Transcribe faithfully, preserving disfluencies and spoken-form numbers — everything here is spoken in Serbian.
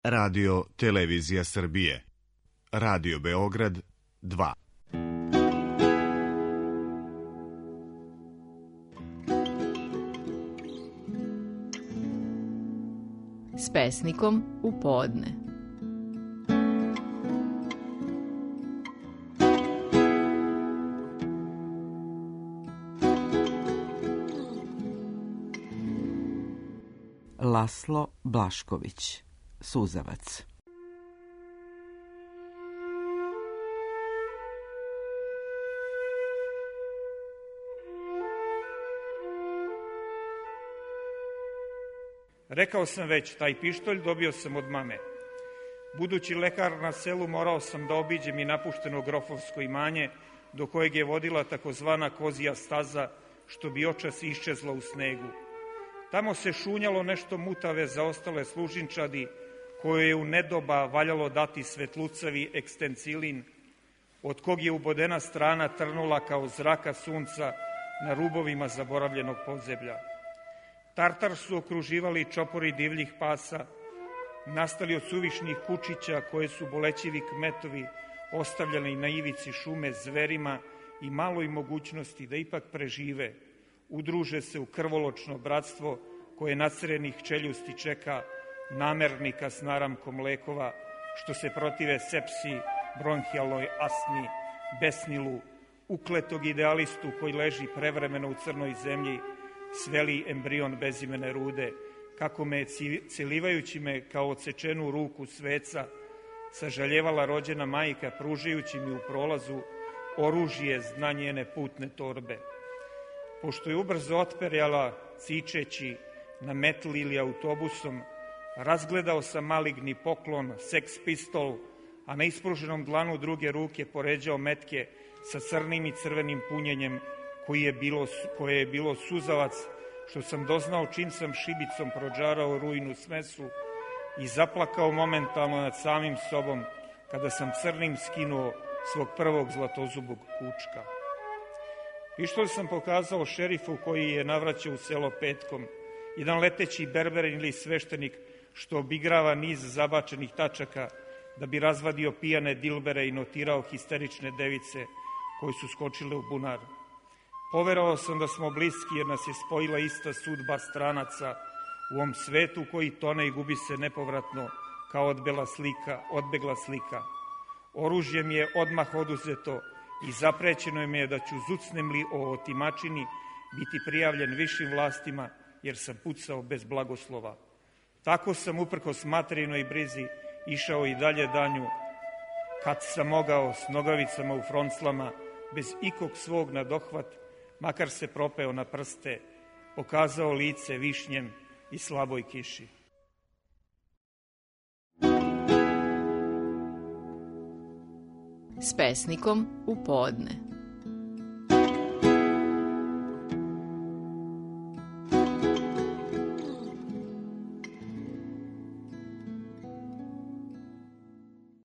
Radio Televizija Srbije. Radio Beograd dva. S pesnikom u podne. Laslo Blašković, Suzavac. Rekao sam već, taj pištolj dobio sam od mame. Budući lekar na selu, morao sam da obiđem i napušteno grofovsko imanje, do kojeg je vodila takozvana kozija staza, što bi očas iščezla u snegu. Tamo se šunjalo nešto mutave zaostale služinčadi, koje je u nedoba valjalo dati svetlucavi ekstencilin, od kog je ubodena strana trnula kao zraka sunca na rubovima zaboravljenog podzemlja. Tartar su okruživali čopori divljih pasa, nastali od suvišnih kučića koje su bolećivi kmetovi ostavljali na ivici šume zverima i maloj mogućnosti da ipak prežive, udruže se u krvoločno bratstvo koje nacrenih čeljusti čeka namernika s naramkom lekova, što se protive sepsi, bronhijalnoj astmi, besnilu, ukletog idealistu koji leži prevremeno u crnoj zemlji, sveli embrion bezimene rude, kako me, celivajući me kao odsečenu ruku sveca, sažaljevala rođena majka, pružajući mi u prolazu oružje z dna njene putne torbe. Pošto je ubrzo otperjala, cičeći na metli ili autobusom, razgledao sam maligni poklon, seks pistol, a na ispruženom dlanu druge ruke poređao metke sa crnim i crvenim punjenjem, koji je bilo, koje je bilo suzavac, što sam doznao čim sam šibicom prođarao rujnu smesu i zaplakao momentalno nad samim sobom, kada sam crnim skinuo svog prvog zlatozubog kučka. Pištolj sam pokazao šerifu koji je navraćao u selo petkom, jedan leteći berberin ili sveštenik što obigrava niz zabačenih tačaka da bi razvadio pijane dilbere i notirao histerične device koji su skočile u bunar. Poverovao sam da smo bliski jer nas je spojila ista sudba stranaca u ovom svetu koji tone i gubi se nepovratno kao odbela slika, odbegla slika. Oružje mi je odmah oduzeto i zaprećeno mi je da ću zucnem li o otimačini biti prijavljen višim vlastima jer sam pucao bez blagoslova. Tako sam uprkos materinoj brizi išao i dalje danju, kad sam mogao s nogavicama u fronclama, bez ikog svog nadohvat, makar se propeo na prste, pokazao lice višnjem i slaboj kiši. S pesnikom u podne.